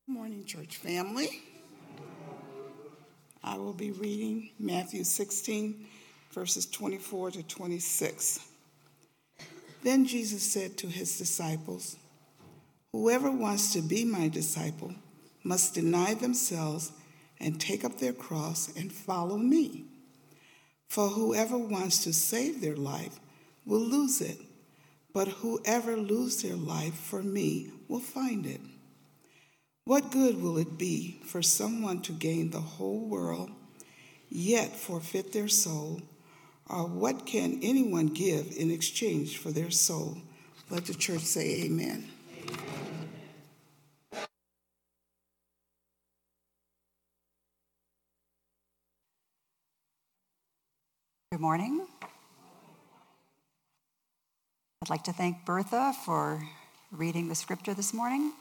Morning, church family. I will be reading Matthew 16, verses 24 to 26. Then Jesus said to his disciples, "Whoever wants to be my disciple must deny themselves and take up their cross and follow me. For whoever wants to save their life will lose it, but whoever loses their life for me will find it. What good will it be for someone to gain the whole world, yet forfeit their soul? Or what can anyone give in exchange for their soul?" Let the church say amen. Good morning. I'd like to thank Bertha for reading the scripture this morning.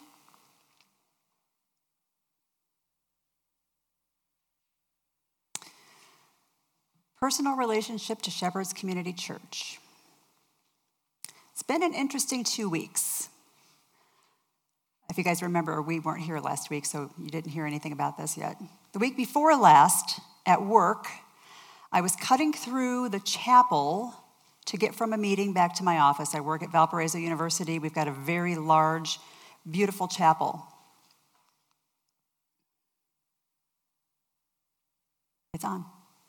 Personal relationship to Shepherd's Community Church. It's been an interesting 2 weeks. If you guys remember, we weren't here last week, so you didn't hear anything about this yet. The week before last, at work, I was cutting through the chapel to get from a meeting back to my office. I work at Valparaiso University. We've got a very large, beautiful chapel. It's on.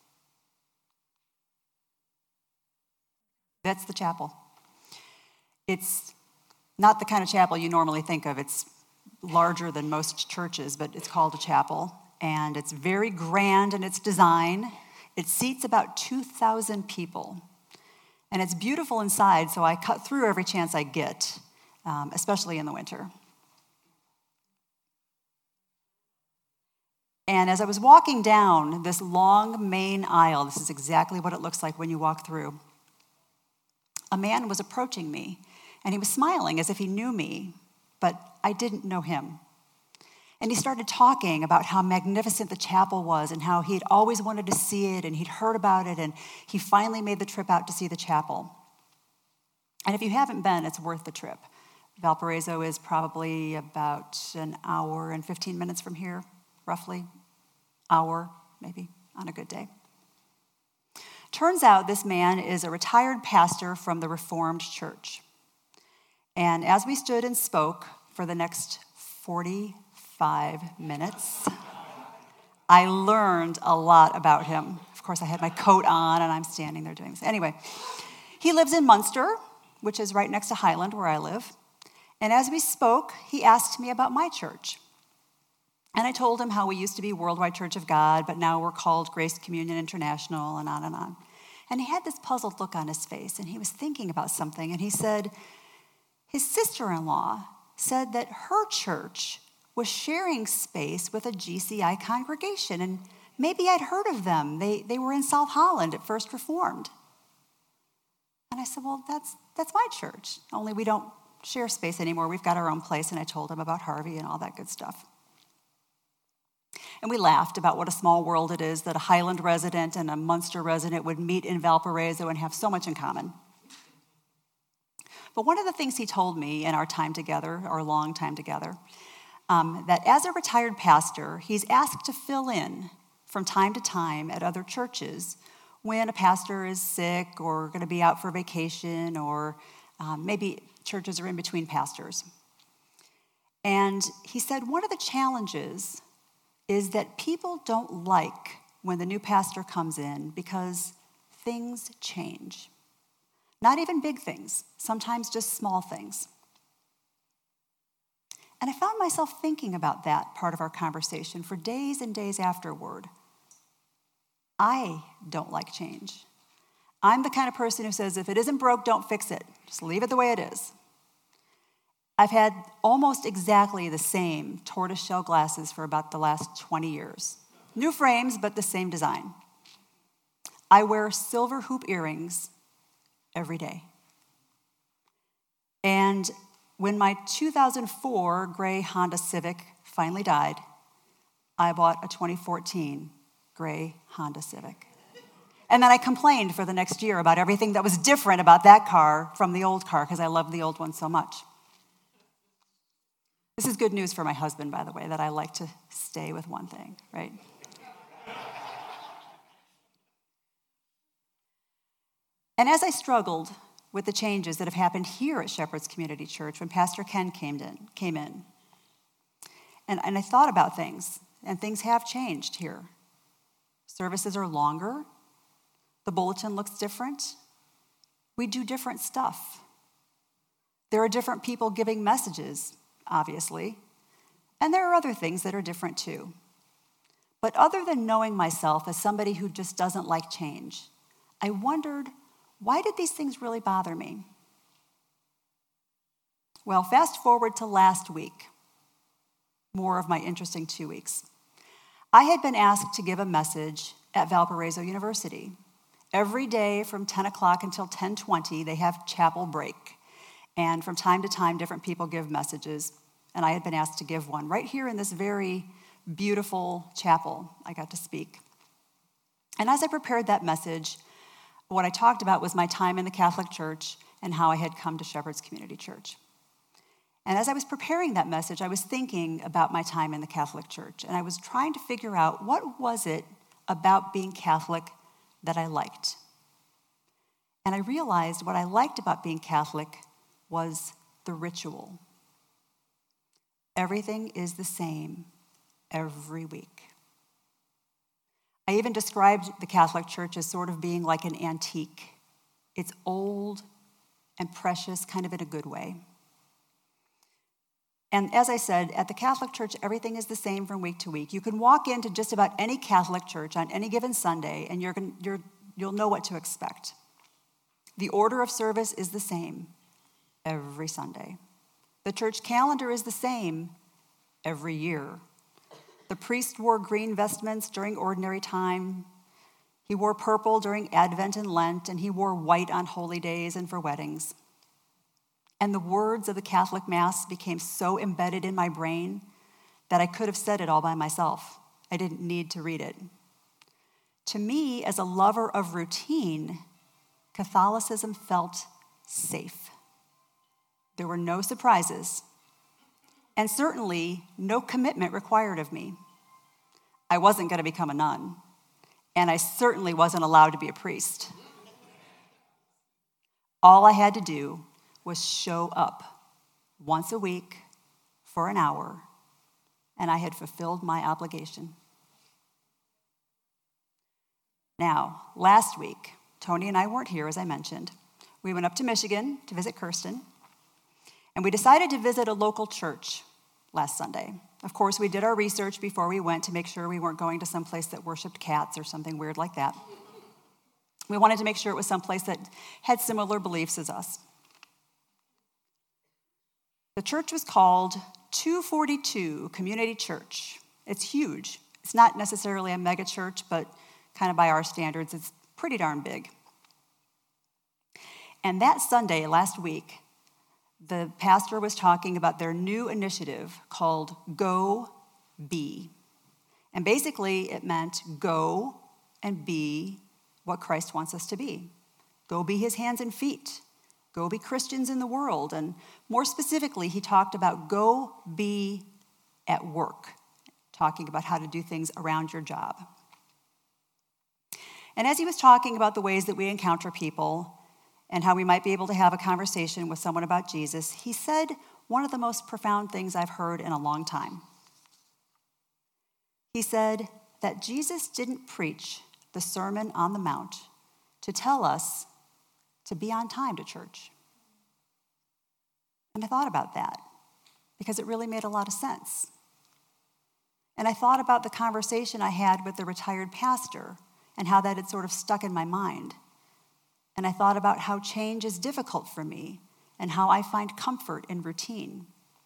That's the chapel. It's not the kind of chapel you normally think of. It's larger than most churches, but it's called a chapel. And it's very grand in its design. It seats about 2,000 people. And it's beautiful inside, so I cut through every chance I get, especially in the winter. And as I was walking down this long main aisle, this is exactly what it looks like when you walk through, a man was approaching me, and he was smiling as if he knew me, but I didn't know him. And he started talking about how magnificent the chapel was and how he'd always wanted to see it and he'd heard about it, and he finally made the trip out to see the chapel. And if you haven't been, it's worth the trip. Valparaiso is probably about an hour and 15 minutes from here, roughly. Hour, maybe, on a good day. Turns out this man is a retired pastor from the Reformed Church. And as we stood and spoke for the next 45 minutes, I learned a lot about him. Of course, I had my coat on, and I'm standing there doing this. Anyway, he lives in Munster, which is right next to Highland, where I live. And as we spoke, he asked me about my church. And I told him how we used to be Worldwide Church of God, but now we're called Grace Communion International, and on and on. And he had this puzzled look on his face, and he was thinking about something, and he said his sister-in-law said that her church was sharing space with a GCI congregation, and maybe I'd heard of them. They were in South Holland at First Reformed. And I said, well, that's my church, only we don't share space anymore. We've got our own place, and I told him about Harvey and all that good stuff. And we laughed about what a small world it is that a Highland resident and a Munster resident would meet in Valparaiso and have so much in common. But one of the things he told me in our time together, our long time together, that as a retired pastor, he's asked to fill in from time to time at other churches when a pastor is sick or going to be out for vacation, or maybe churches are in between pastors. And he said one of the challenges is that people don't like when the new pastor comes in because things change. Not even big things, sometimes just small things. And I found myself thinking about that part of our conversation for days and days afterward. I don't like change. I'm the kind of person who says, if it isn't broke, don't fix it. Just leave it the way it is. I've had almost exactly the same tortoiseshell glasses for about the last 20 years. New frames, but the same design. I wear silver hoop earrings every day. And when my 2004 gray Honda Civic finally died, I bought a 2014 gray Honda Civic. And then I complained for the next year about everything that was different about that car from the old car because I loved the old one so much. This is good news for my husband, by the way, that I like to stay with one thing, right? And as I struggled with the changes that have happened here at Shepherd's Community Church when Pastor Ken came in, and I thought about things, and things have changed here. Services are longer. The bulletin looks different. We do different stuff. There are different people giving messages, obviously, and there are other things that are different too. But other than knowing myself as somebody who just doesn't like change, I wondered, why did these things really bother me? Well, fast forward to last week, more of my interesting 2 weeks. I had been asked to give a message at Valparaiso University. Every day from 10 o'clock until 10:20, they have chapel break. And from time to time, different people give messages. And I had been asked to give one right here in this very beautiful chapel. I got to speak. And as I prepared that message, what I talked about was my time in the Catholic Church and how I had come to Shepherd's Community Church. And as I was preparing that message, I was thinking about my time in the Catholic Church. And I was trying to figure out what was it about being Catholic that I liked. And I realized what I liked about being Catholic was the ritual. Everything is the same every week. I even described the Catholic Church as sort of being like an antique. It's old and precious, kind of in a good way. And as I said, at the Catholic Church, everything is the same from week to week. You can walk into just about any Catholic church on any given Sunday, and you'll know what to expect. The order of service is the same every Sunday. The church calendar is the same every year. The priest wore green vestments during ordinary time. He wore purple during Advent and Lent, and he wore white on holy days and for weddings. And the words of the Catholic Mass became so embedded in my brain that I could have said it all by myself. I didn't need to read it. To me, as a lover of routine, Catholicism felt safe. There were no surprises, and certainly no commitment required of me. I wasn't going to become a nun, and I certainly wasn't allowed to be a priest. All I had to do was show up once a week for an hour, and I had fulfilled my obligation. Now, last week, Tony and I weren't here, as I mentioned. We went up to Michigan to visit Kirsten, and we decided to visit a local church last Sunday. Of course, we did our research before we went to make sure we weren't going to some place that worshiped cats or something weird like that. We wanted to make sure it was someplace that had similar beliefs as us. The church was called 242 Community Church. It's huge. It's not necessarily a mega church, but kind of by our standards, it's pretty darn big. And that Sunday, last week, the pastor was talking about their new initiative called Go Be. And basically, it meant go and be what Christ wants us to be. Go be his hands and feet. Go be Christians in the world. And more specifically, he talked about go be at work, talking about how to do things around your job. And as he was talking about the ways that we encounter people and how we might be able to have a conversation with someone about Jesus, he said one of the most profound things I've heard in a long time. He said that Jesus didn't preach the Sermon on the Mount to tell us to be on time to church. And I thought about that because it really made a lot of sense. And I thought about the conversation I had with the retired pastor and how that had sort of stuck in my mind. And I thought about how change is difficult for me and how I find comfort in routine.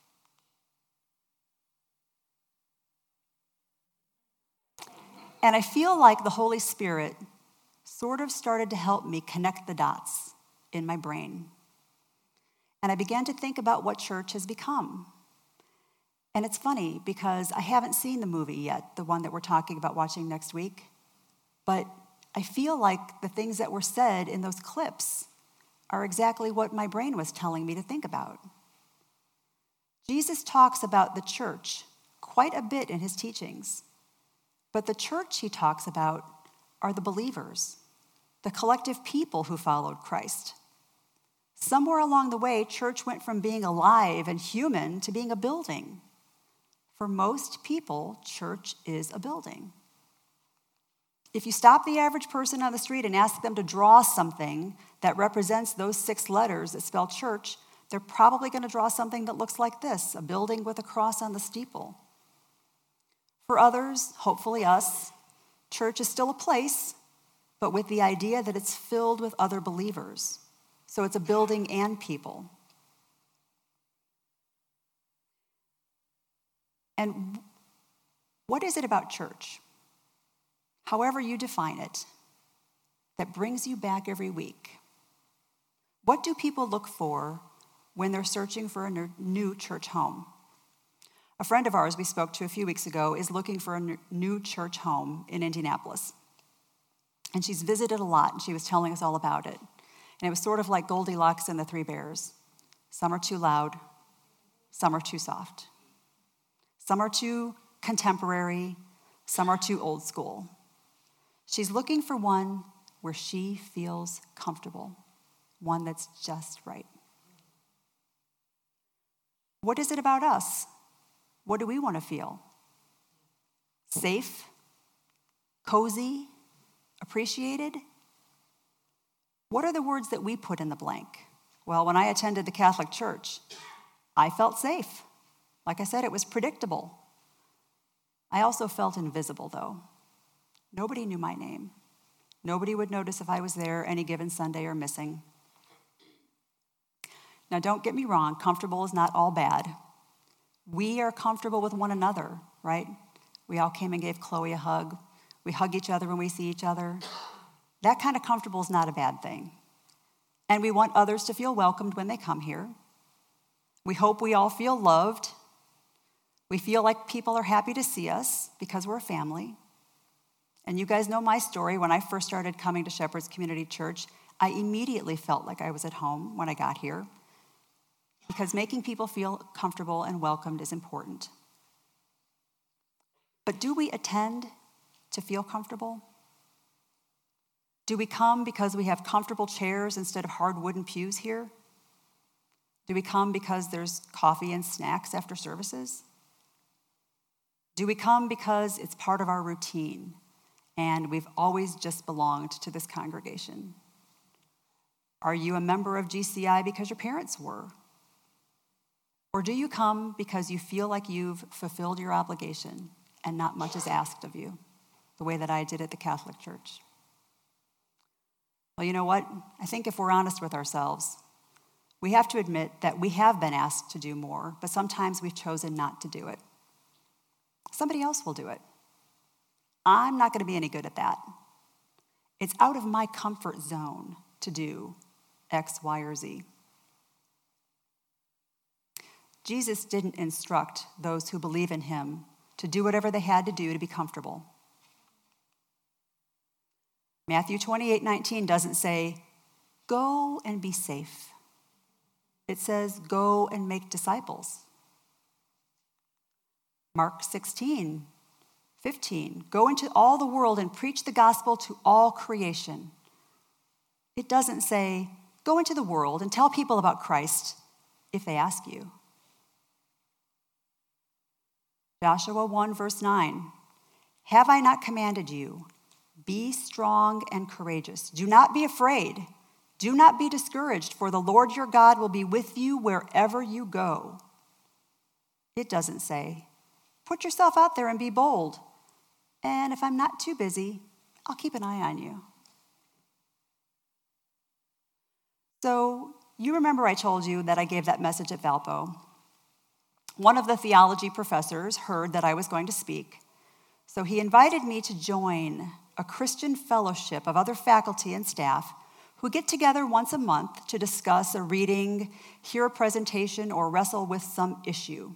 And I feel like the Holy Spirit sort of started to help me connect the dots in my brain. And I began to think about what church has become. And it's funny because I haven't seen the movie yet, the one that we're talking about watching next week. But I feel like the things that were said in those clips are exactly what my brain was telling me to think about. Jesus talks about the church quite a bit in his teachings, but the church he talks about are the believers, the collective people who followed Christ. Somewhere along the way, church went from being alive and human to being a building. For most people, church is a building. If you stop the average person on the street and ask them to draw something that represents those 6 letters that spell church, they're probably going to draw something that looks like this, a building with a cross on the steeple. For others, hopefully us, church is still a place, but with the idea that it's filled with other believers. So it's a building and people. And what is it about church, however you define it, that brings you back every week? What do people look for when they're searching for a new church home? A friend of ours we spoke to a few weeks ago is looking for a new church home in Indianapolis. And she's visited a lot, and she was telling us all about it. And it was sort of like Goldilocks and the Three Bears. Some are too loud, some are too soft. Some are too contemporary, some are too old school. She's looking for one where she feels comfortable, one that's just right. What is it about us? What do we want to feel? Safe? Cozy? Appreciated? What are the words that we put in the blank? Well, when I attended the Catholic Church, I felt safe. Like I said, it was predictable. I also felt invisible, though. Nobody knew my name. Nobody would notice if I was there any given Sunday or missing. Now, don't get me wrong, comfortable is not all bad. We are comfortable with one another, right? We all came and gave Chloe a hug. We hug each other when we see each other. That kind of comfortable is not a bad thing. And we want others to feel welcomed when they come here. We hope we all feel loved. We feel like people are happy to see us because we're a family. And you guys know my story. When I first started coming to Shepherd's Community Church, I immediately felt like I was at home when I got here, because making people feel comfortable and welcomed is important. But do we attend to feel comfortable? Do we come because we have comfortable chairs instead of hard wooden pews here? Do we come because there's coffee and snacks after services? Do we come because it's part of our routine and we've always just belonged to this congregation? Are you a member of GCI because your parents were? Or do you come because you feel like you've fulfilled your obligation and not much is asked of you, the way that I did at the Catholic Church? Well, you know what? I think if we're honest with ourselves, we have to admit that we have been asked to do more, but sometimes we've chosen not to do it. Somebody else will do it. I'm not going to be any good at that. It's out of my comfort zone to do X, Y, or Z. Jesus didn't instruct those who believe in him to do whatever they had to do to be comfortable. Matthew 28:19 doesn't say, go and be safe. It says, go and make disciples. Mark 16:15, go into all the world and preach the gospel to all creation. It doesn't say, go into the world and tell people about Christ if they ask you. Joshua 1 verse 9, have I not commanded you? Be strong and courageous. Do not be afraid. Do not be discouraged, for the Lord your God will be with you wherever you go. It doesn't say, put yourself out there and be bold. And if I'm not too busy, I'll keep an eye on you. So you remember I told you that I gave that message at Valpo. One of the theology professors heard that I was going to speak, so he invited me to join a Christian fellowship of other faculty and staff who get together once a month to discuss a reading, hear a presentation, or wrestle with some issue.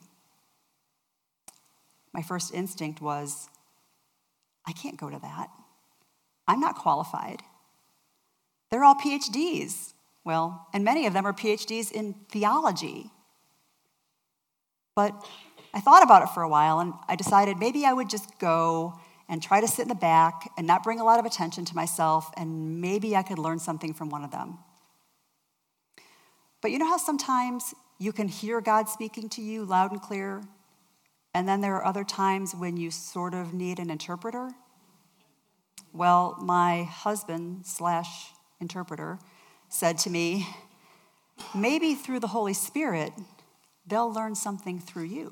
My first instinct was, I can't go to that. I'm not qualified. They're all PhDs. Well, and many of them are PhDs in theology. But I thought about it for a while, and I decided maybe I would just go and try to sit in the back and not bring a lot of attention to myself, and maybe I could learn something from one of them. But you know how sometimes you can hear God speaking to you loud and clear, and then there are other times when you sort of need an interpreter? Well, my husband/interpreter said to me, maybe through the Holy Spirit, they'll learn something through you.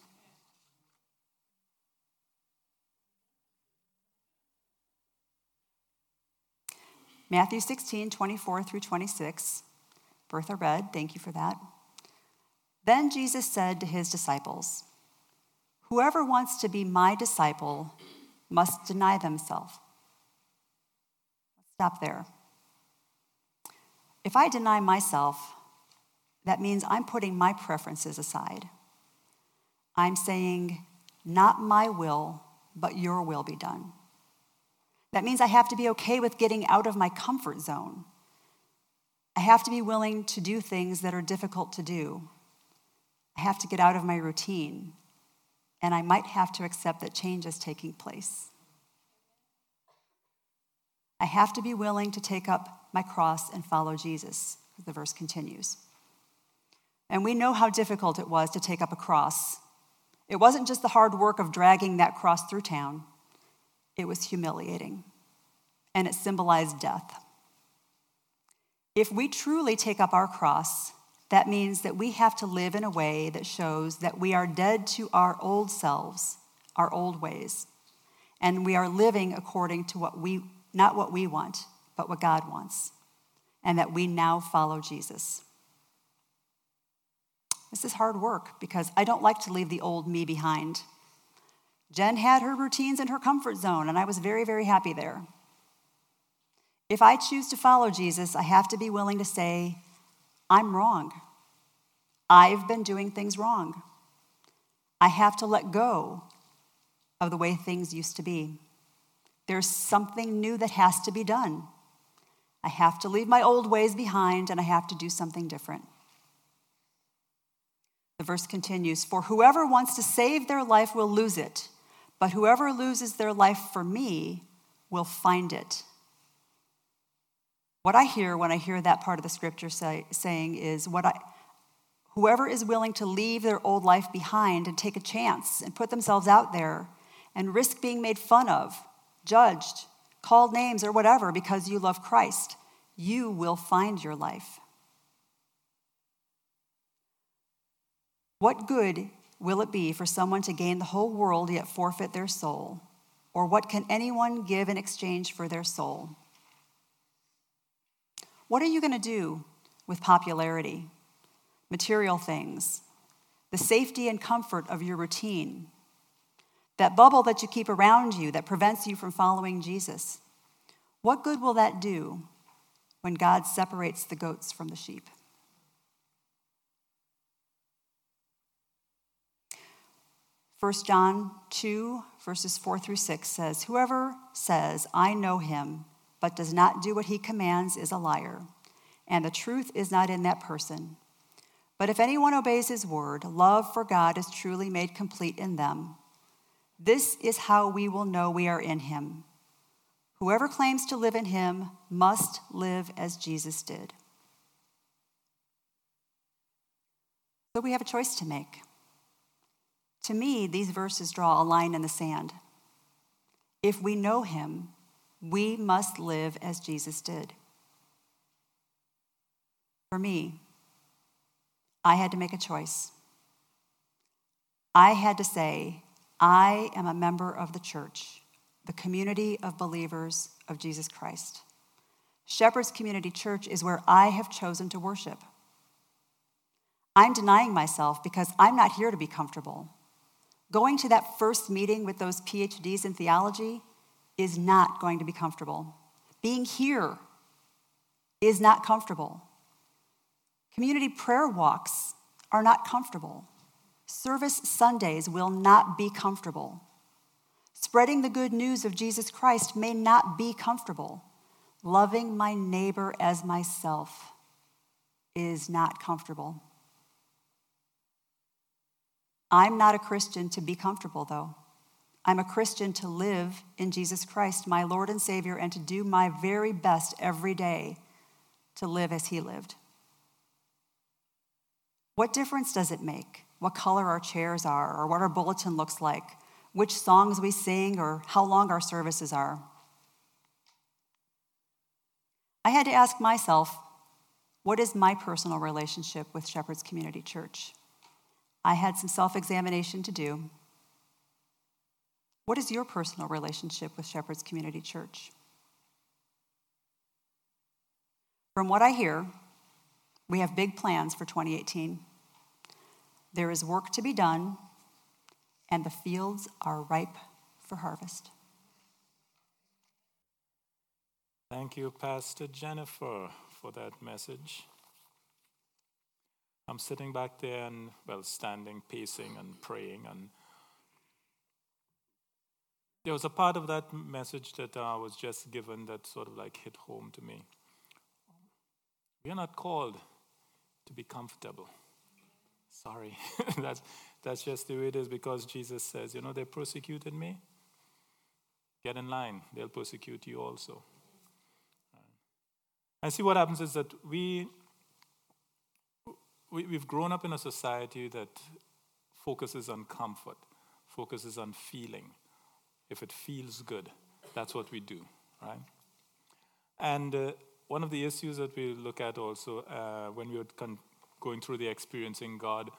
Matthew 16, 24 through 26. Bertha read, thank you for that. Then Jesus said to his disciples, "Whoever wants to be my disciple must deny themselves." Let's stop there. If I deny myself, that means I'm putting my preferences aside. I'm saying, not my will, but your will be done. That means I have to be okay with getting out of my comfort zone. I have to be willing to do things that are difficult to do. I have to get out of my routine, and I might have to accept that change is taking place. I have to be willing to take up my cross and follow Jesus, as the verse continues. And we know how difficult it was to take up a cross. It wasn't just the hard work of dragging that cross through town. It was humiliating, and it symbolized death. If we truly take up our cross, that means that we have to live in a way that shows that we are dead to our old selves, our old ways, and we are living according to not what we want, but what God wants, and that we now follow Jesus. This is hard work because I don't like to leave the old me behind. Jen had her routines in her comfort zone, and I was very, very happy there. If I choose to follow Jesus, I have to be willing to say, I'm wrong. I've been doing things wrong. I have to let go of the way things used to be. There's something new that has to be done. I have to leave my old ways behind, and I have to do something different. The verse continues, "For whoever wants to save their life will lose it, but whoever loses their life for me will find it." What I hear when I hear that part of the scripture saying is whoever is willing to leave their old life behind and take a chance and put themselves out there and risk being made fun of, judged, called names or whatever because you love Christ, you will find your life. What good will it be for someone to gain the whole world yet forfeit their soul? Or what can anyone give in exchange for their soul? What are you going to do with popularity, material things, the safety and comfort of your routine, that bubble that you keep around you that prevents you from following Jesus? What good will that do when God separates the goats from the sheep? 1 John 2, verses 4 through 6 says, "Whoever says, 'I know him,' but does not do what he commands is a liar, and the truth is not in that person. But if anyone obeys his word, love for God is truly made complete in them. This is how we will know we are in him. Whoever claims to live in him must live as Jesus did." So we have a choice to make. To me, these verses draw a line in the sand. If we know him, we must live as Jesus did. For me, I had to make a choice. I had to say, I am a member of the church, the community of believers of Jesus Christ. Shepherd's Community Church is where I have chosen to worship. I'm denying myself because I'm not here to be comfortable. Going to that first meeting with those PhDs in theology is not going to be comfortable. Being here is not comfortable. Community prayer walks are not comfortable. Service Sundays will not be comfortable. Spreading the good news of Jesus Christ may not be comfortable. Loving my neighbor as myself is not comfortable. I'm not a Christian to be comfortable, though. I'm a Christian to live in Jesus Christ, my Lord and Savior, and to do my very best every day to live as he lived. What difference does it make what color our chairs are, or what our bulletin looks like, which songs we sing, or how long our services are? I had to ask myself, what is my personal relationship with Shepherd's Community Church? I had some self-examination to do. What is your personal relationship with Shepherd's Community Church? From what I hear, we have big plans for 2018. There is work to be done, and the fields are ripe for harvest. Thank you, Pastor Jennifer, for that message. I'm sitting back there and, standing, pacing, and praying. And there was a part of that message that I was just given that sort of like hit home to me. We are not called to be comfortable. Sorry, that's just the way it is, because Jesus says, they persecuted me. Get in line, they'll persecute you also. And see, what happens is that we've grown up in a society that focuses on comfort, focuses on feeling. If it feels good, that's what we do, right? And one of the issues that we look at also when we were going through the Experiencing God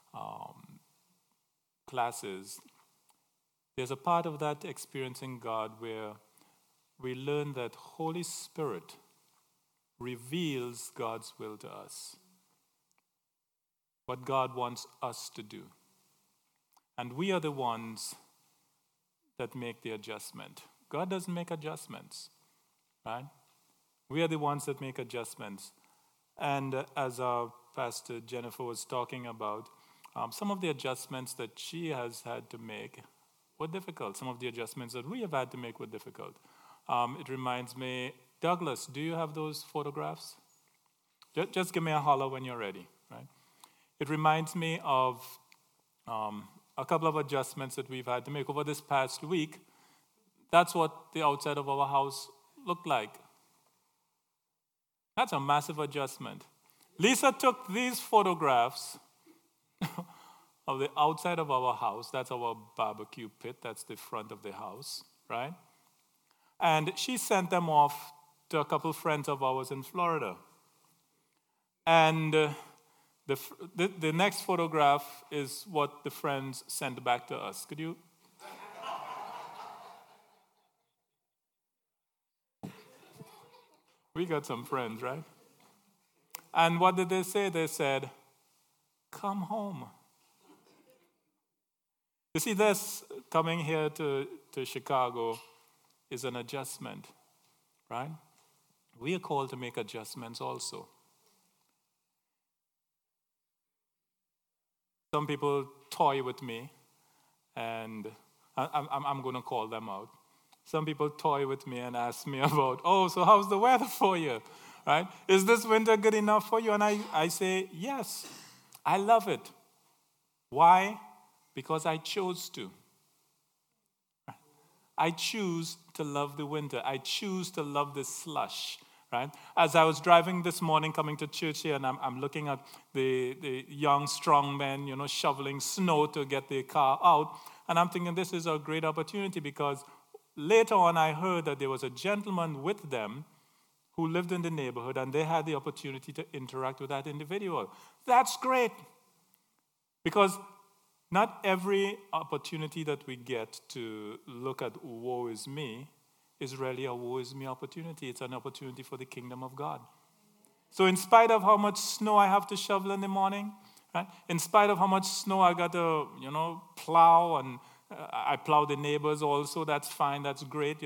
classes, there's a part of that Experiencing God where we learn that Holy Spirit reveals God's will to us, what God wants us to do. And we are the ones that make the adjustment. God doesn't make adjustments, right? We are the ones that make adjustments. And as our Pastor Jennifer was talking about, some of the adjustments that she has had to make were difficult. Some of the adjustments that we have had to make were difficult. It reminds me, Douglas, do you have those photographs? Just give me a holler when you're ready, right? It reminds me of a couple of adjustments that we've had to make over this past week. That's what the outside of our house looked like. That's a massive adjustment. Lisa took these photographs of the outside of our house. That's our barbecue pit. That's the front of the house, right? And she sent them off to a couple friends of ours in Florida. And the next photograph is what the friends sent back to us. Could you? We got some friends, right? And what did they say? They said, come home. You see, this coming here to Chicago is an adjustment, right? We are called to make adjustments also. Some people toy with me, and I'm going to call them out. Some people toy with me and ask me about, so how's the weather for you, right? Is this winter good enough for you? And I say, yes, I love it. Why? Because I chose to. I choose to love the winter. I choose to love the slush, right? As I was driving this morning coming to church here, and I'm looking at the young, strong men, shoveling snow to get their car out, and I'm thinking this is a great opportunity, because later on I heard that there was a gentleman with them who lived in the neighborhood, and they had the opportunity to interact with that individual. That's great, because not every opportunity that we get to look at woe is me is really a woe is me opportunity. It's an opportunity for the kingdom of God. So in spite of how much snow I have to shovel in the morning, right? In spite of how much snow I got to, plow, and I plow the neighbors also, that's fine, that's great,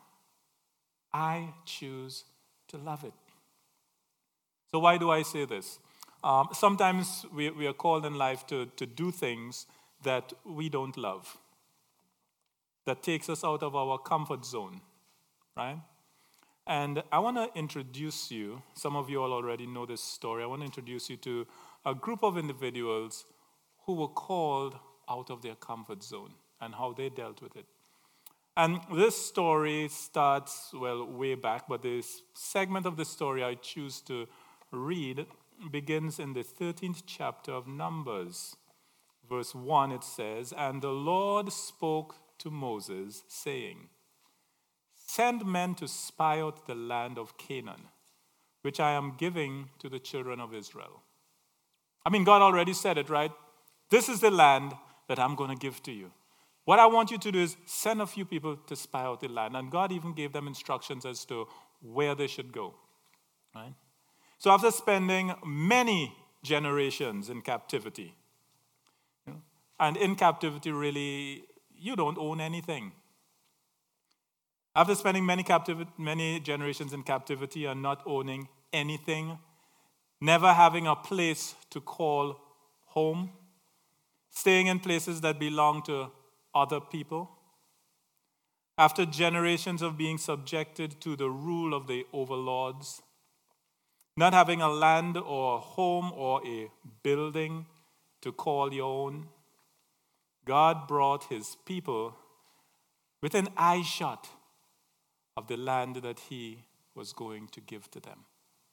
I choose to love it. So why do I say this? Sometimes we are called in life to do things that we don't love, that takes us out of our comfort zone, right? And I want to introduce you, some of you all already know this story, I want to introduce you to a group of individuals who were called out of their comfort zone and how they dealt with it. And this story starts, well, way back, but this segment of the story I choose to read begins in the 13th chapter of Numbers. Verse 1, it says, "And the Lord spoke to Moses, saying, Send men to spy out the land of Canaan, which I am giving to the children of Israel." I mean, God already said it, right? This is the land that I'm going to give to you. What I want you to do is send a few people to spy out the land. And God even gave them instructions as to where they should go, right? So after spending many generations in captivity, and in captivity, really, you don't own anything. After spending many generations in captivity and not owning anything, never having a place to call home, staying in places that belong to other people, after generations of being subjected to the rule of the overlords, not having a land or a home or a building to call your own, God brought his people within eyeshot of the land that he was going to give to them.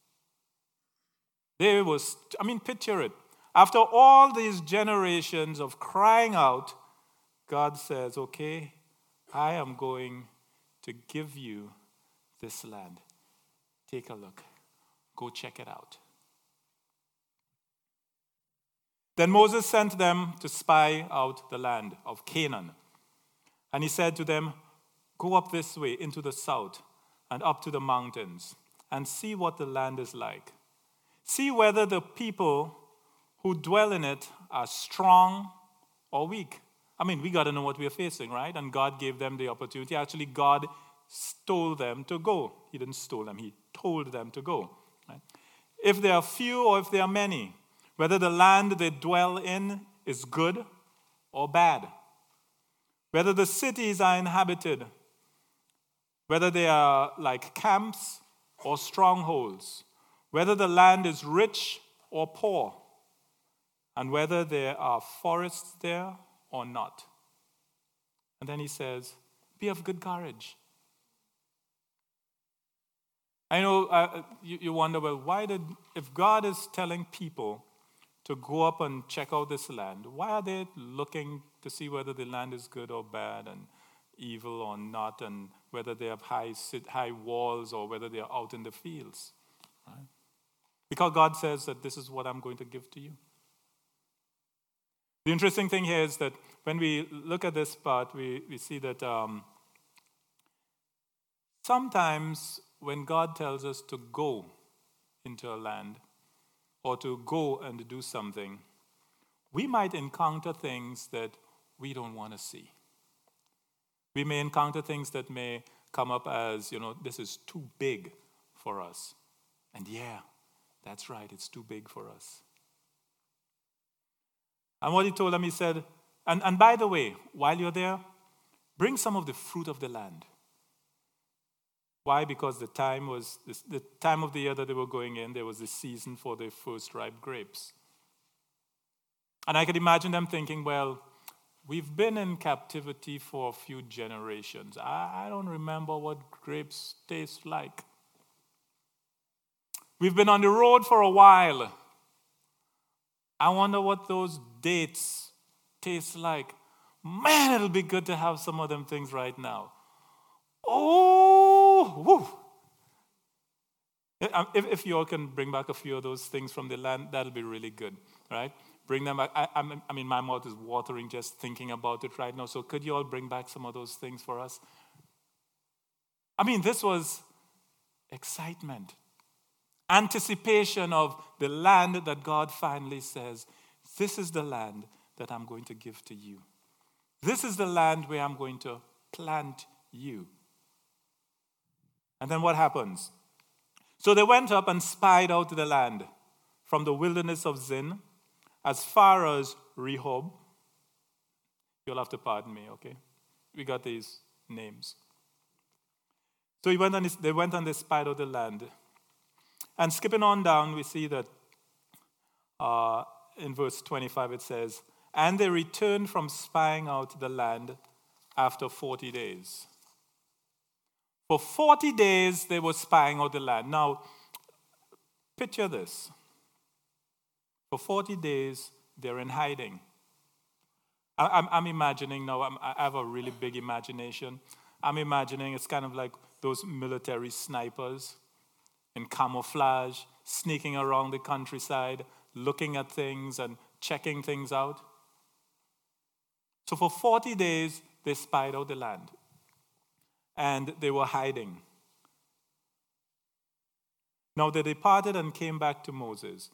Picture it. After all these generations of crying out, God says, okay, I am going to give you this land. Take a look. Go check it out. Then Moses sent them to spy out the land of Canaan. And he said to them, "Go up this way into the south and up to the mountains and see what the land is like. See whether the people who dwell in it are strong or weak." We got to know what we are facing, right? And God gave them the opportunity. Actually, God told them to go. He didn't stole them. He told them to go. Right? If they are few or if they are many, whether the land they dwell in is good or bad, whether the cities are inhabited, whether they are like camps or strongholds, whether the land is rich or poor, and whether there are forests there or not. And then he says, be of good courage. I know you wonder, well, if God is telling people to go up and check out this land, why are they looking to see whether the land is good or bad and evil or not, and whether they have high walls or whether they are out in the fields? Right? Because God says that this is what I'm going to give to you. The interesting thing here is that when we look at this part, we see that sometimes when God tells us to go into a land or to go and do something, we might encounter things that we don't want to see. We may encounter things that may come up as, this is too big for us. And yeah, that's right, it's too big for us. And what he told them, he said, and by the way, while you're there, bring some of the fruit of the land. Why? Because the time of the year that they were going in, there was the season for the first ripe grapes. And I could imagine them thinking, well, we've been in captivity for a few generations. I don't remember what grapes taste like. We've been on the road for a while. I wonder what those dates taste like. Man, it'll be good to have some of them things right now. Oh, woo. If you all can bring back a few of those things from the land, that'll be really good, right? Bring them back. My mouth is watering just thinking about it right now. So could you all bring back some of those things for us? This was excitement. Anticipation of the land that God finally says, this is the land that I'm going to give to you. This is the land where I'm going to plant you. And then what happens? So they went up and spied out the land from the wilderness of Zin as far as Rehob. You'll have to pardon me, okay? We got these names. So they went and they spied out the land. And skipping on down, we see that in verse 25 it says, and they returned from spying out the land after 40 days. For 40 days, they were spying out the land. Now, picture this. For 40 days, they're in hiding. I'm imagining now, I have a really big imagination. I'm imagining it's kind of like those military snipers in camouflage, sneaking around the countryside, looking at things and checking things out. So for 40 days, they spied out the land. And they were hiding. Now they departed and came back to Moses.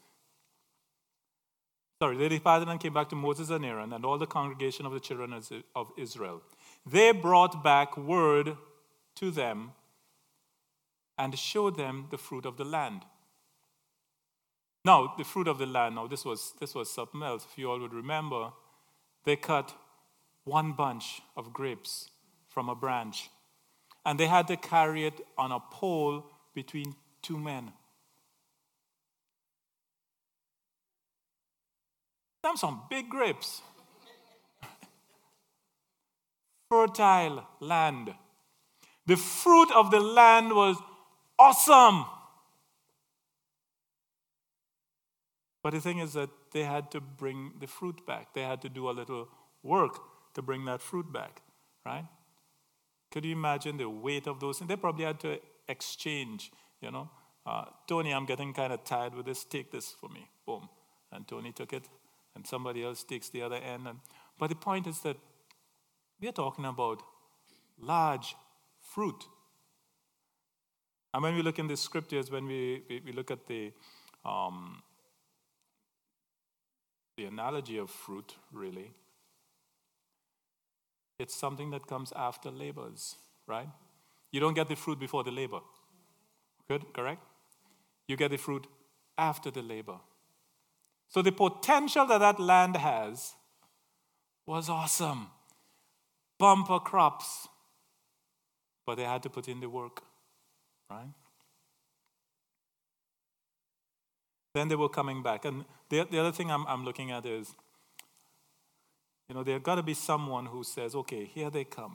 They departed and came back to Moses and Aaron and all the congregation of the children of Israel. They brought back word to them and showed them the fruit of the land. Now, the fruit of the land, this was something else. If you all would remember, they cut one bunch of grapes from a branch, and they had to carry it on a pole between two men. Them some big grapes. Fertile land. The fruit of the land was awesome. But the thing is that they had to bring the fruit back. They had to do a little work to bring that fruit back, right? Could you imagine the weight of those things? They probably had to exchange, Tony, I'm getting kind of tired with this. Take this for me. Boom. And Tony took it, and somebody else takes the other end. But the point is that we are talking about large fruit. And when we look in the scriptures, when we look at the analogy of fruit, really, it's something that comes after labors, right? You don't get the fruit before the labor. Good, correct? You get the fruit after the labor. So the potential that land has was awesome. Bumper crops. But they had to put in the work, right? Then they were coming back. And the other thing I'm looking at is, there's got to be someone who says, okay, here they come.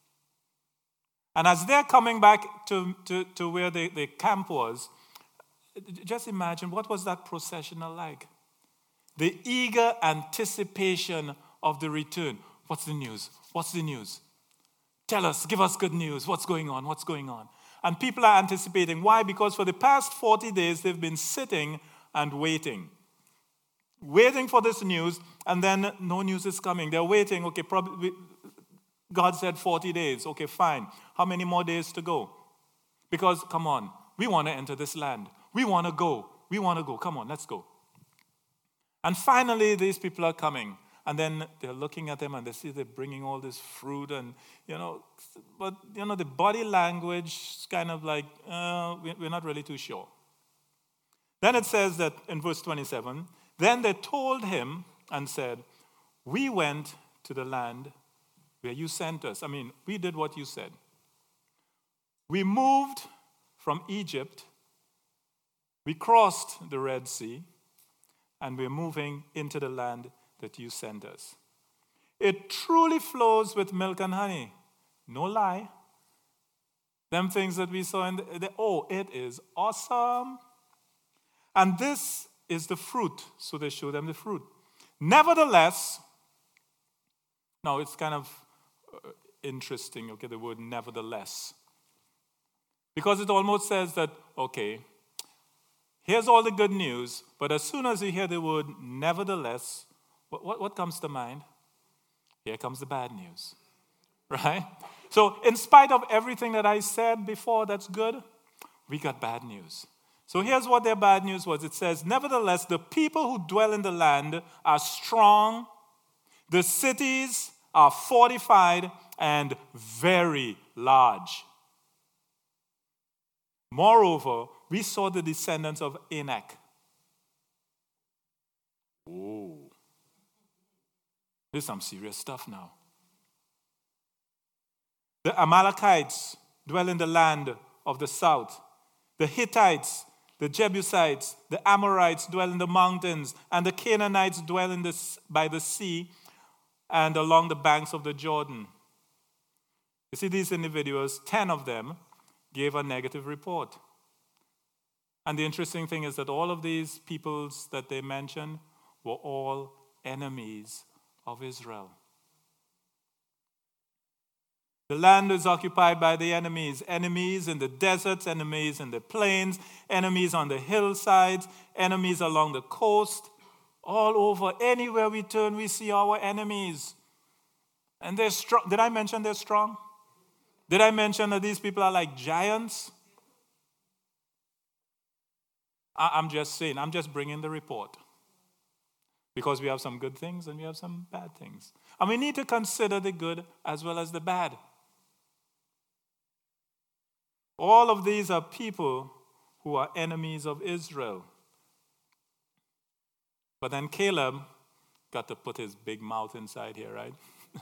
And as they're coming back to where the camp was, just imagine, what was that processional like? The eager anticipation of the return. What's the news? What's the news? Tell us, give us good news. What's going on? What's going on? And people are anticipating. Why? Because for the past 40 days, they've been sitting and waiting for this news, and then no news is coming. They're waiting. Okay, probably God said 40 days. Okay, fine. How many more days to go? Because, come on, we want to enter this land. We want to go. Come on, let's go. And finally, these people are coming. And then they're looking at them and they see they're bringing all this fruit and, the body language is kind of like, we're not really too sure. Then it says that in verse 27, then they told him and said, we went to the land where you sent us. I mean, we did what you said. We moved from Egypt, we crossed the Red Sea, and we're moving into the land that you sent us. It truly flows with milk and honey. No lie. Them things that we saw it is awesome. And this is the fruit. So they show them the fruit. Nevertheless, now it's kind of interesting, okay, the word nevertheless. Because it almost says that, okay, here's all the good news, but as soon as you hear the word nevertheless, what comes to mind? Here comes the bad news, right? So in spite of everything that I said before that's good, we got bad news. So here's what their bad news was. It says, nevertheless, the people who dwell in the land are strong, the cities are fortified and very large. Moreover, we saw the descendants of Anak. Oh, this is some serious stuff now. The Amalekites dwell in the land of the south. The Hittites, the Jebusites, the Amorites dwell in the mountains, and the Canaanites dwell by the sea and along the banks of the Jordan. You see, these individuals, 10 of them, gave a negative report. And the interesting thing is that all of these peoples that they mentioned were all enemies of Israel. The land is occupied by the enemies. Enemies in the deserts, enemies in the plains, enemies on the hillsides, enemies along the coast. All over, anywhere we turn, we see our enemies. And they're strong. Did I mention they're strong? Did I mention that these people are like giants? I'm just saying, I'm just bringing the report. Because we have some good things and we have some bad things. And we need to consider the good as well as the bad. All of these are people who are enemies of Israel. But then Caleb got to put his big mouth inside here, right?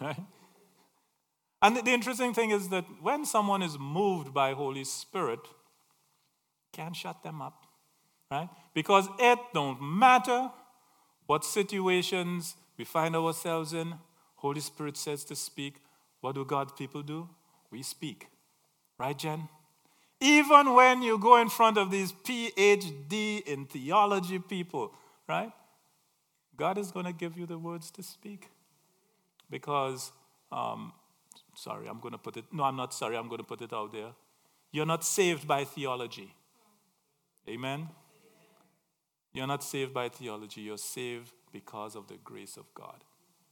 And the interesting thing is that when someone is moved by Holy Spirit, can't shut them up, right? Because it don't matter what situations we find ourselves in, Holy Spirit says to speak. What do God's people do? We speak. Right, Jen? Even when you go in front of these PhD in theology people, right? God is going to give you the words to speak. Because, I'm going to put it out there. You're not saved by theology. Amen? You're not saved by theology. You're saved because of the grace of God.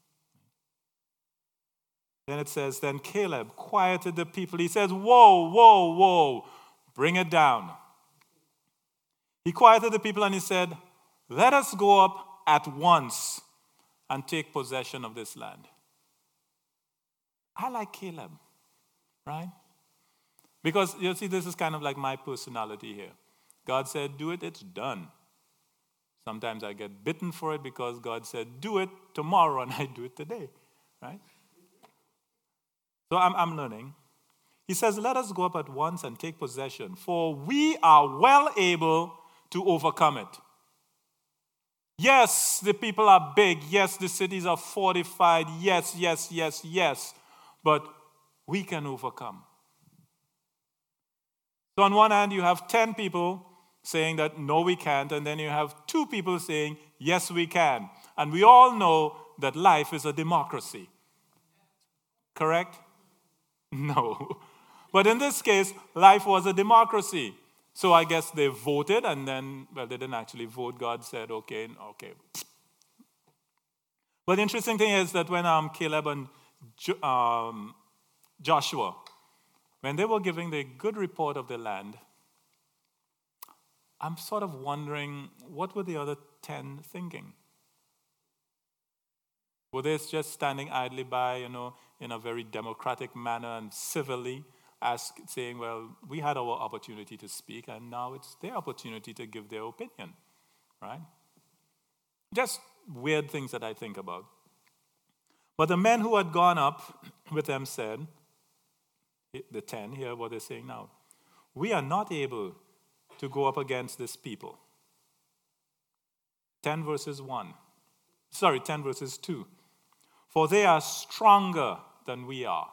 Then it says, then Caleb quieted the people. He says, whoa, whoa, whoa, bring it down. He quieted the people and he said, let us go up at once and take possession of this land. I like Caleb, right? Because, you see, this is kind of like my personality here. God said, do it, it's done. Sometimes I get bitten for it because God said, do it tomorrow, and I do it today, right? So I'm learning. He says, let us go up at once and take possession, for we are well able to overcome it. Yes, the people are big. Yes, the cities are fortified. Yes, yes, yes, yes. But we can overcome. So on one hand, you have 10 people saying that, no, we can't. And then you have 2 people saying, yes, we can. And we all know that life is a democracy. Correct? No. But in this case, life was a democracy. So I guess they voted, and then, well, they didn't actually vote. God said, okay. But the interesting thing is that when Caleb and Joshua, when they were giving the good report of the land, I'm sort of wondering, what were the other 10 thinking? Were they just standing idly by, in a very democratic manner and civilly, saying, well, we had our opportunity to speak, and now it's their opportunity to give their opinion, right? Just weird things that I think about. But the men who had gone up with them said, the 10, hear what they're saying now, we are not able to go up against this people. 10 verses 2. For they are stronger than we are.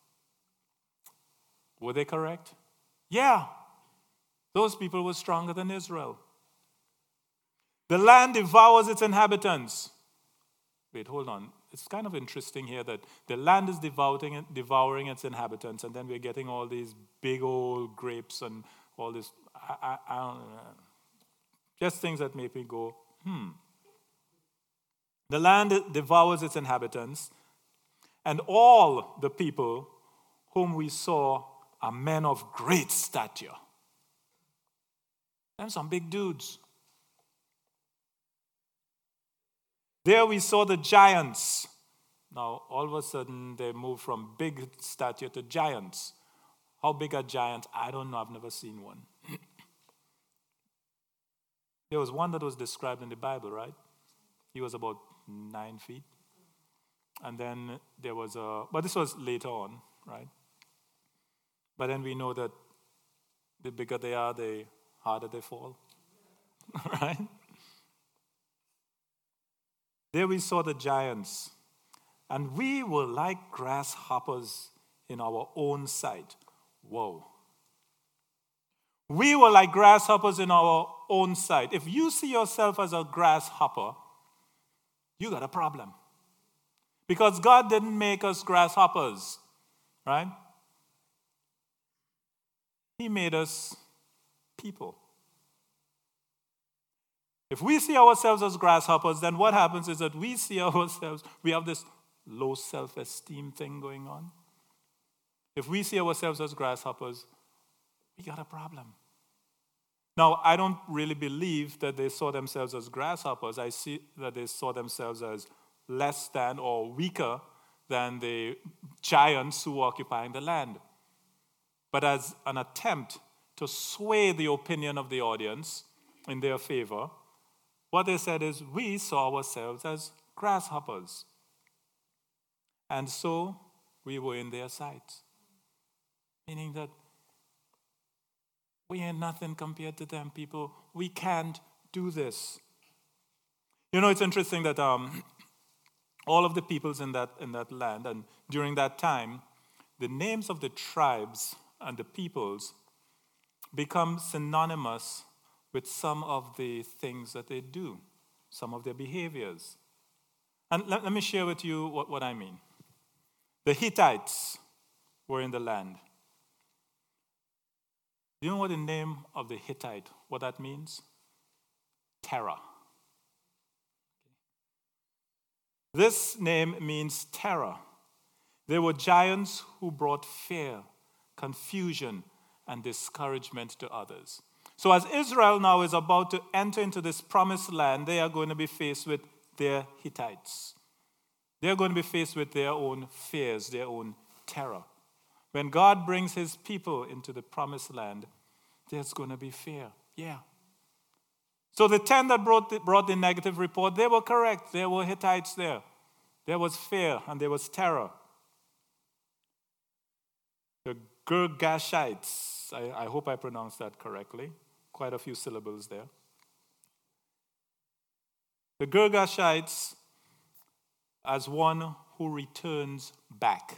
Were they correct? Yeah. Those people were stronger than Israel. The land devours its inhabitants. Wait, hold on. It's kind of interesting here that the land is devouring its inhabitants, and then we're getting all these big old grapes and all this. I don't know. Just things that make me go, The land devours its inhabitants, and all the people whom we saw are men of great stature. And some big dudes. There we saw the giants. Now, all of a sudden, they moved from big stature to giants. How big are giants? I don't know. I've never seen one. There was one that was described in the Bible, right? He was about 9 feet. And then there was but this was later on, right? But then we know that the bigger they are, the harder they fall, right? There we saw the giants, and we were like grasshoppers in our own sight. Whoa. We were like grasshoppers in our own sight. If you see yourself as a grasshopper, you got a problem. Because God didn't make us grasshoppers, right? He made us people. If we see ourselves as grasshoppers, then what happens is that we see ourselves, we have this low self-esteem thing going on. If we see ourselves as grasshoppers, we got a problem. Now, I don't really believe that they saw themselves as grasshoppers. I see that they saw themselves as less than or weaker than the giants who were occupying the land. But as an attempt to sway the opinion of the audience in their favor, what they said is, we saw ourselves as grasshoppers. And so we were in their sight. Meaning that we ain't nothing compared to them, people. We can't do this. You know, it's interesting that all of the peoples in that land, and during that time, the names of the tribes and the peoples become synonymous with some of the things that they do, some of their behaviors. And let me share with you what I mean. The Hittites were in the land. Do you know what the name of the Hittite, what that means? Terror. This name means terror. They were giants who brought fear, confusion, and discouragement to others. So as Israel now is about to enter into this promised land, they are going to be faced with their Hittites. They are going to be faced with their own fears, their own terror. When God brings his people into the promised land, there's going to be fear. Yeah. So the 10 that brought the negative report, they were correct. There were Hittites there. There was fear and there was terror. The Girgashites, I hope I pronounced that correctly. Quite a few syllables there. The Girgashites as one who returns back.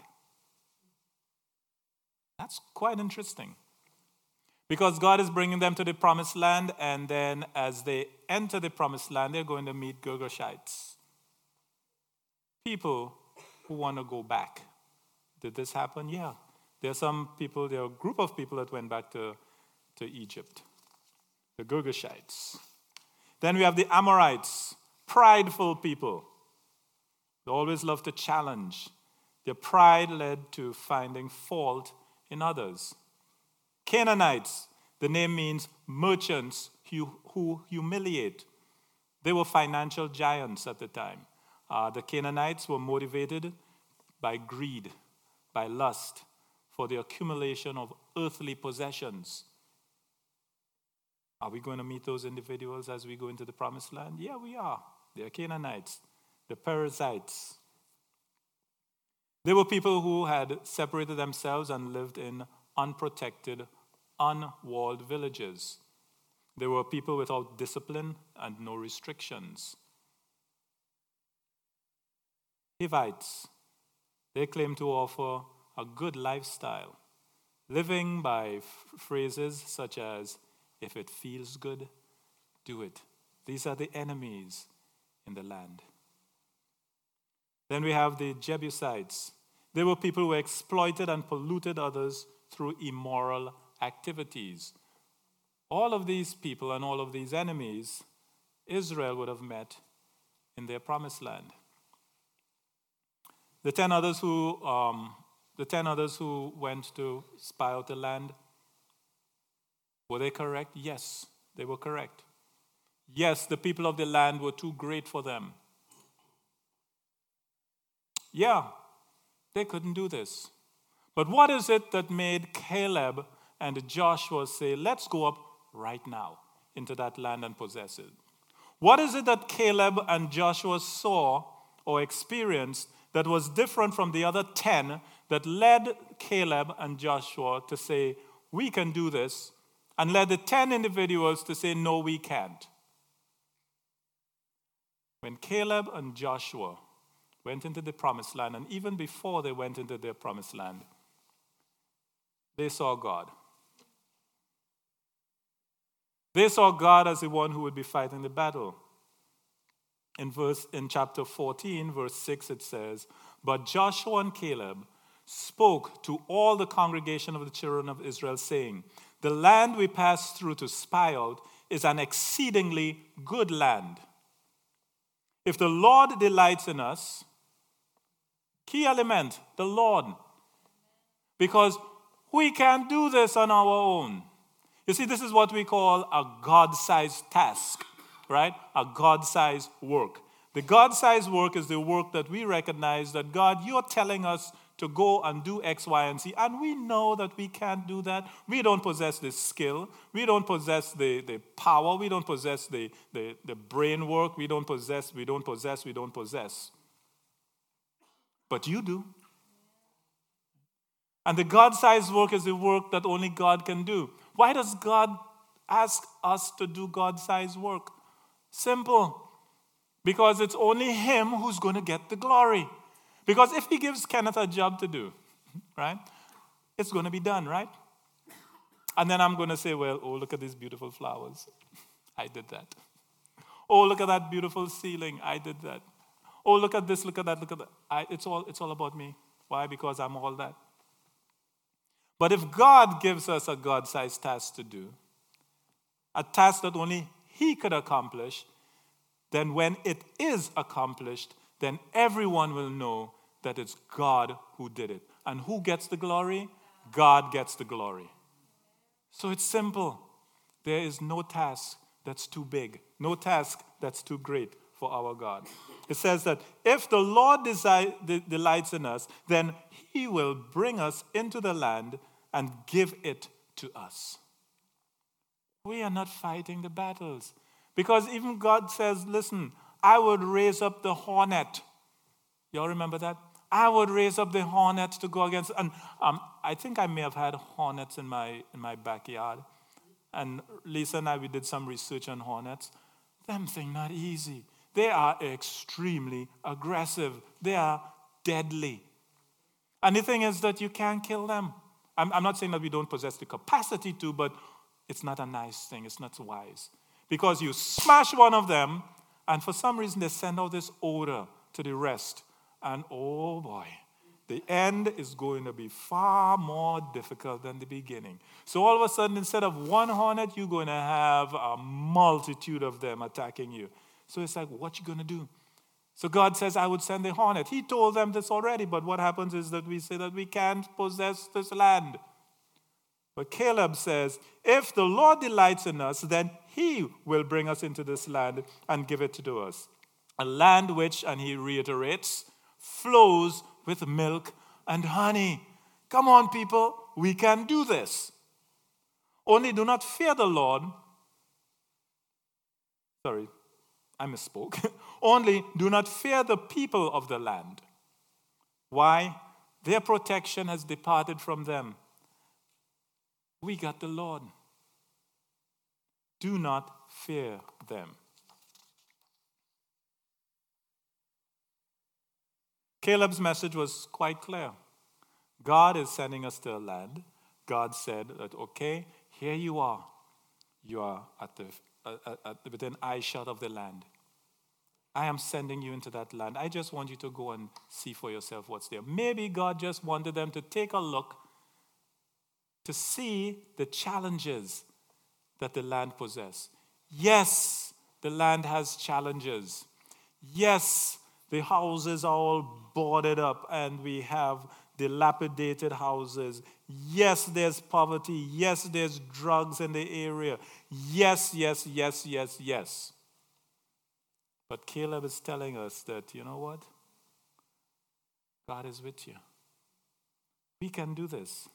That's quite interesting. Because God is bringing them to the promised land, and then as they enter the promised land, they're going to meet Girgashites. People who want to go back. Did this happen? Yeah. There are a group of people that went back to Egypt. The Girgashites. Then we have the Amorites, prideful people. They always love to challenge. Their pride led to finding fault in others. Canaanites, the name means merchants who humiliate. They were financial giants at the time. The Canaanites were motivated by greed, by lust, for the accumulation of earthly possessions. Are we going to meet those individuals as we go into the promised land? Yeah, we are. They're Canaanites, the Perizzites. They were people who had separated themselves and lived in unprotected, unwalled villages. They were people without discipline and no restrictions. Hivites, they claim to offer a good lifestyle, living by phrases such as, if it feels good, do it. These are the enemies in the land. Then we have the Jebusites. They were people who exploited and polluted others through immoral activities. All of these people and all of these enemies, Israel would have met in their promised land. The 10 others who went to spy out the land, were they correct? Yes, they were correct. Yes, the people of the land were too great for them. Yeah, they couldn't do this. But what is it that made Caleb and Joshua say, let's go up right now into that land and possess it? What is it that Caleb and Joshua saw or experienced that was different from the other 10 that led Caleb and Joshua to say, we can do this, and led the 10 individuals to say, no, we can't? When Caleb and Joshua went into the promised land, and even before they went into their promised land, they saw God. They saw God as the one who would be fighting the battle. In chapter 14, verse 6, it says, "But Joshua and Caleb spoke to all the congregation of the children of Israel, saying, 'The land we passed through to spy out is an exceedingly good land. If the Lord delights in us,'" key element, the Lord, because we can't do this on our own. You see, this is what we call a God-sized task, right? A God-sized work. The God-sized work is the work that we recognize that, God, you're telling us to go and do X, Y, and Z. And we know that we can't do that. We don't possess the skill. We don't possess the power. We don't possess the brain work. We don't possess. But you do. And the God-sized work is the work that only God can do. Why does God ask us to do God-sized work? Simple. Because it's only Him who's going to get the glory. Because if He gives Kenneth a job to do, right, it's going to be done, right? And then I'm going to say, well, oh, look at these beautiful flowers. I did that. Oh, look at that beautiful ceiling. I did that. Oh, look at this, look at that, look at that. It's all about me. Why? Because I'm all that. But if God gives us a God-sized task to do, a task that only He could accomplish, then when it is accomplished, then everyone will know that it's God who did it. And who gets the glory? God gets the glory. So it's simple. There is no task that's too big, no task that's too great for our God. It says that if the Lord delights in us, then He will bring us into the land and give it to us. We are not fighting the battles. Because even God says, listen, I would raise up the hornet. Y'all remember that? I would raise up the hornet to go against. And I think I may have had hornets in my backyard. And Lisa and I, we did some research on hornets. Them things not easy. They are extremely aggressive. They are deadly. And the thing is that you can't kill them. I'm not saying that we don't possess the capacity to, but it's not a nice thing. It's not wise. Because you smash one of them, and for some reason they send out this odor to the rest. And oh boy, the end is going to be far more difficult than the beginning. So all of a sudden, instead of one hornet, you're going to have a multitude of them attacking you. So it's like, what you going to do? So God says, I would send a hornet. He told them this already, but what happens is that we say that we can't possess this land. But Caleb says, if the Lord delights in us, then He will bring us into this land and give it to us. A land which, and he reiterates, flows with milk and honey. Come on, people, we can do this. Only do not fear the Lord. Sorry, I misspoke. Only do not fear the people of the land. Why? Their protection has departed from them. We got the Lord. Do not fear them. Caleb's message was quite clear. God is sending us to a land. God said that, okay, here you are. You are within eyeshot of the land. I am sending you into that land. I just want you to go and see for yourself what's there. Maybe God just wanted them to take a look to see the challenges that the land possesses. Yes, the land has challenges. Yes, the houses are all boarded up and we have dilapidated houses. Yes, there's poverty. Yes, there's drugs in the area. Yes, yes, yes, yes, yes. But Caleb is telling us that, you know what? God is with you. We can do this.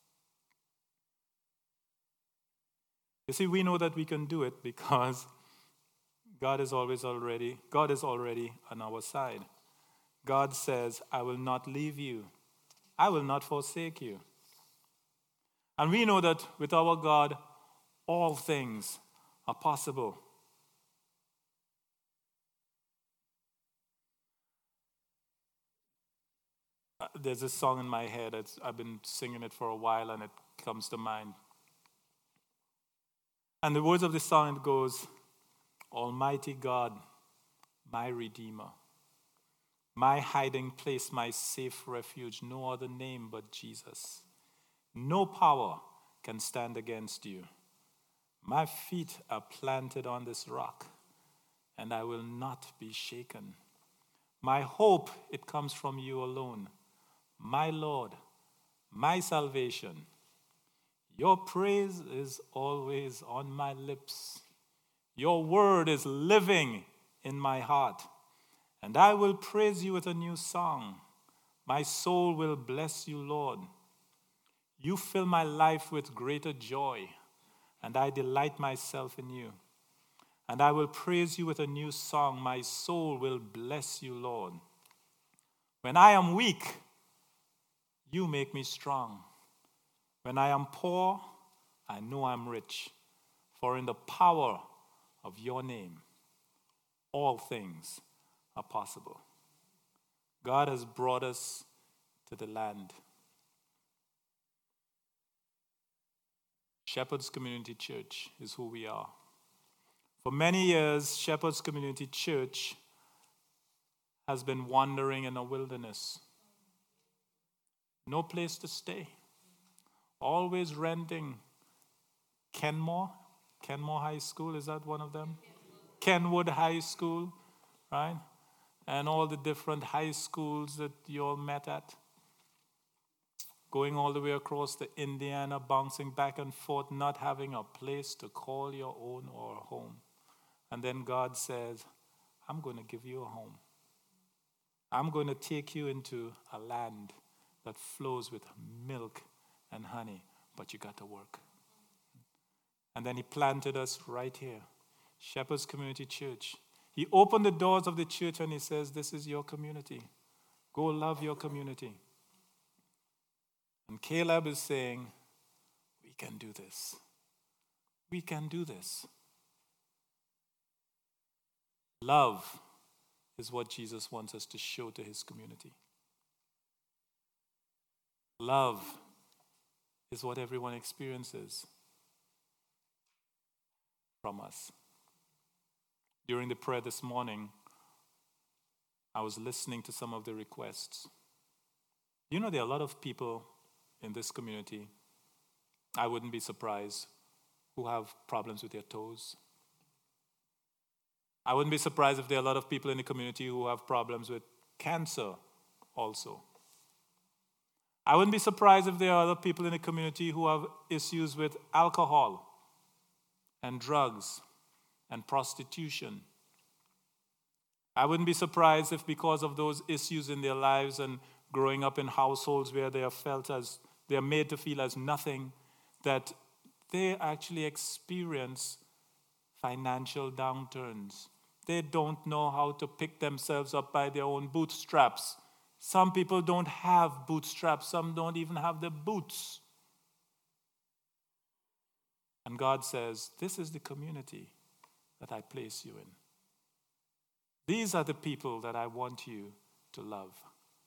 You see, we know that we can do it because God is already on our side. God says, I will not leave you. I will not forsake you. And we know that with our God, all things are possible. there's a song in my head. I've been singing it for a while, and it comes to mind. And the words of the song, it goes, Almighty God, my Redeemer, my hiding place, my safe refuge, no other name but Jesus. No power can stand against you. My feet are planted on this rock, and I will not be shaken. My hope, it comes from you alone. My Lord, my salvation. Your praise is always on my lips. Your word is living in my heart. And I will praise you with a new song. My soul will bless you, Lord. You fill my life with greater joy, and I delight myself in you. And I will praise you with a new song. My soul will bless you, Lord. When I am weak, you make me strong. When I am poor, I know I'm rich. For in the power of your name, all things are possible. God has brought us to the land. Shepherd's Community Church is who we are. For many years, Shepherd's Community Church has been wandering in a wilderness. No place to stay. Always renting. Kenmore High School, is that one of them? Kenwood High School, right? And all the different high schools that you all met at. Going all the way across to Indiana, bouncing back and forth, not having a place to call your own or home. And then God says, I'm going to give you a home. I'm going to take you into a land that flows with milk and honey, but you got to work. And then he planted us right here, Shepherd's Community Church. He opened the doors of the church and he says, this is your community. Go love your community. And Caleb is saying, we can do this. We can do this. Love is what Jesus wants us to show to his community. Love is what everyone experiences from us. During the prayer this morning, I was listening to some of the requests. You know, there are a lot of people in this community, I wouldn't be surprised, who have problems with their toes. I wouldn't be surprised if there are a lot of people in the community who have problems with cancer also. I wouldn't be surprised if there are other people in the community who have issues with alcohol and drugs and prostitution. I wouldn't be surprised if because of those issues in their lives and growing up in households where they are made to feel as nothing, that they actually experience financial downturns. They don't know how to pick themselves up by their own bootstraps. Some people don't have bootstraps. Some don't even have the boots. And God says, this is the community that I place you in. These are the people that I want you to love.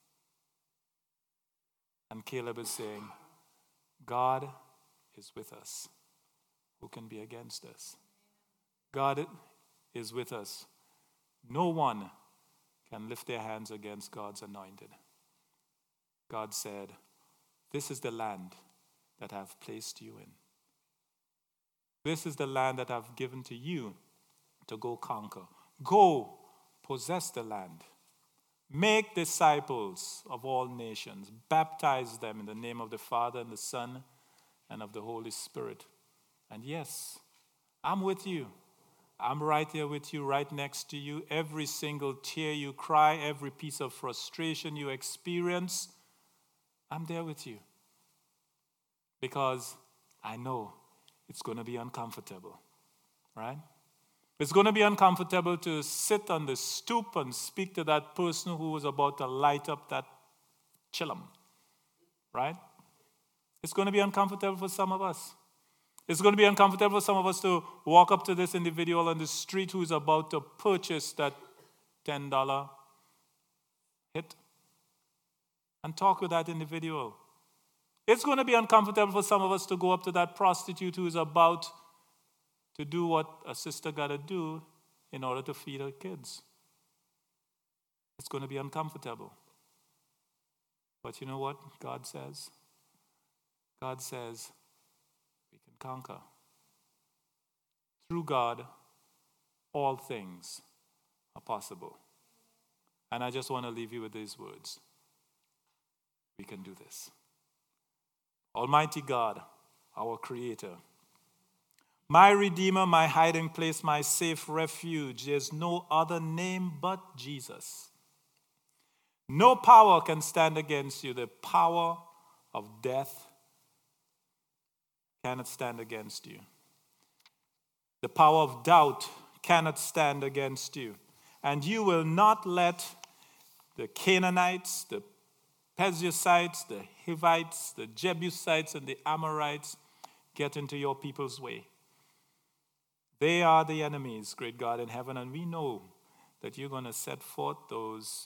And Caleb is saying, God is with us. Who can be against us? God is with us. No one can lift their hands against God's anointed. God said, this is the land that I've placed you in. This is the land that I've given to you to go conquer. Go, possess the land. Make disciples of all nations. Baptize them in the name of the Father and the Son and of the Holy Spirit. And yes, I'm with you. I'm right here with you, right next to you. Every single tear you cry, every piece of frustration you experience, I'm there with you. Because I know it's going to be uncomfortable, right? It's going to be uncomfortable to sit on the stoop and speak to that person who was about to light up that chillum, right? It's going to be uncomfortable for some of us. It's going to be uncomfortable for some of us to walk up to this individual on the street who's about to purchase that $10 hit and talk with that individual. It's going to be uncomfortable for some of us to go up to that prostitute who is about to do what a sister got to do in order to feed her kids. It's going to be uncomfortable. But you know what God says? God says we can conquer. Through God, all things are possible. And I just want to leave you with these words. We can do this. Almighty God, our Creator, my Redeemer, my hiding place, my safe refuge. There's no other name but Jesus. No power can stand against you. The power of death cannot stand against you. The power of doubt cannot stand against you. And you will not let the Canaanites, the Perizzites, the Hivites, the Jebusites, and the Amorites get into your people's way. They are the enemies, great God in heaven, and we know that you're going to set forth those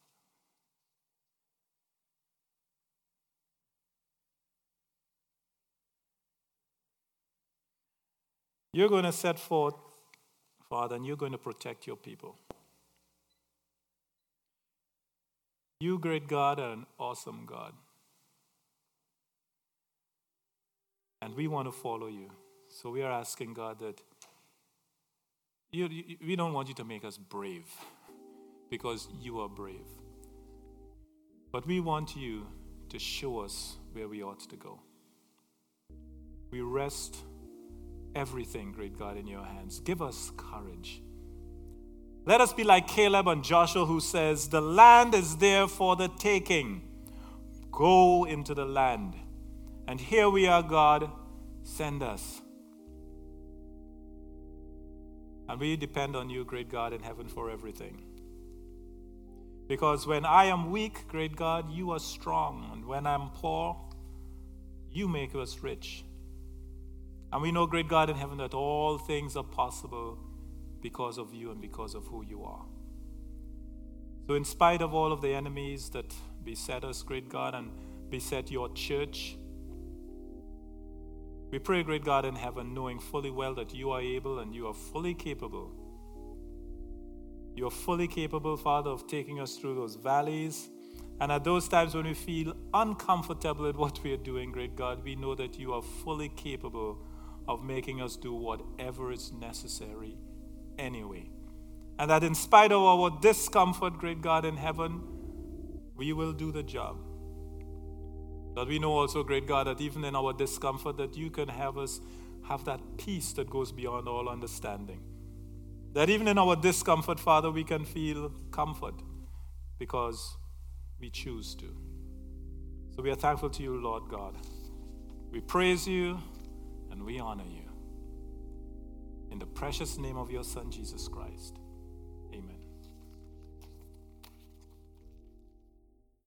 You're going to set forth, Father, and you're going to protect your people. You, great God, are an awesome God. And we want to follow you. So we are asking, God, that we don't want you to make us brave, because you are brave. But we want you to show us where we ought to go. We rest everything, great God, in your hands. Give us courage. Let us be like Caleb and Joshua, who says, the land is there for the taking. Go into the land. And here we are, God. Send us. And we depend on you, great God in heaven, for everything. Because when I am weak, great God, you are strong. And when I'm poor, you make us rich. And we know, great God in heaven, that all things are possible because of you and because of who you are. So in spite of all of the enemies that beset us, great God, and beset your church, we pray, great God in heaven, knowing fully well that you are able and you are fully capable. You are fully capable, Father, of taking us through those valleys. And at those times when we feel uncomfortable at what we are doing, great God, we know that you are fully capable of making us do whatever is necessary anyway. And that in spite of our discomfort, great God in heaven, we will do the job. But we know also, great God, that even in our discomfort, that you can have us have that peace that goes beyond all understanding. That even in our discomfort, Father, we can feel comfort because we choose to. So we are thankful to you, Lord God. We praise you and we honor you. In the precious name of your Son, Jesus Christ.